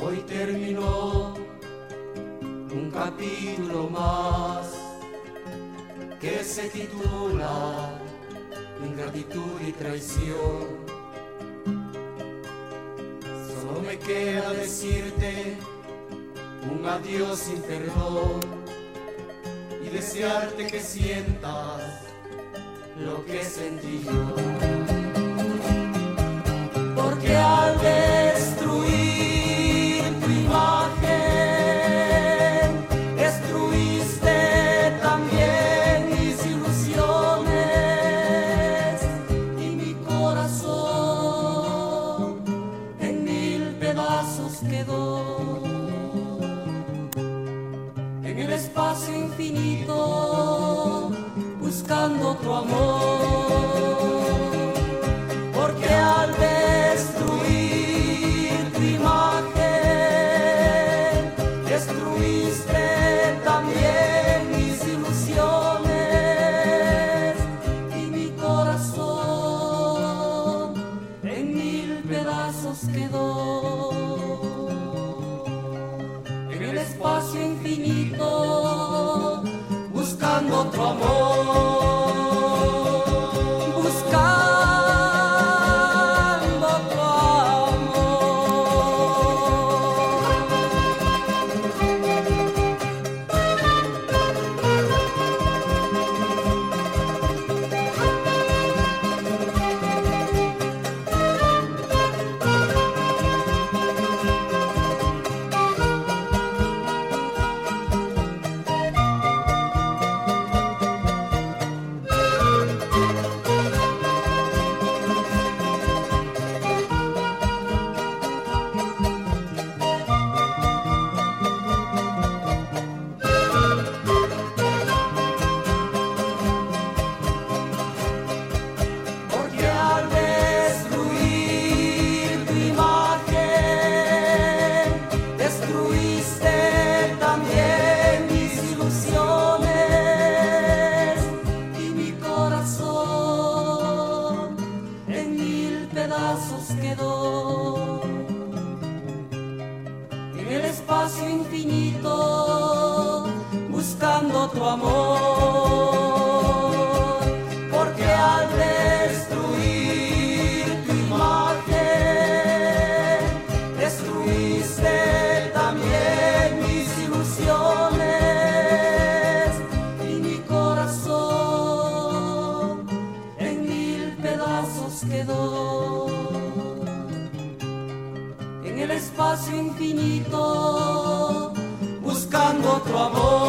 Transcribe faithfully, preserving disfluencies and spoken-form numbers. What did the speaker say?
Hoy terminó un capítulo más que se titula Ingratitud y Traición. Solo me queda decirte un adiós sin perdón y desearte que sientas lo que sentí yo. Porque al destruir tu imagen, destruiste también mis ilusiones y mi corazón en mil pedazos quedó. En el espacio infinito, buscando otro amor, porque al destruir tu imagen, destruiste también mis ilusiones y mi corazón en mil pedazos quedó. En el espacio infinito, buscando otro amor. Quedó en el espacio infinito, buscando otro amor, porque al destruir tu imagen, destruiste también mis ilusiones y mi corazón en mil pedazos quedó. En el espacio infinito, buscando otro amor.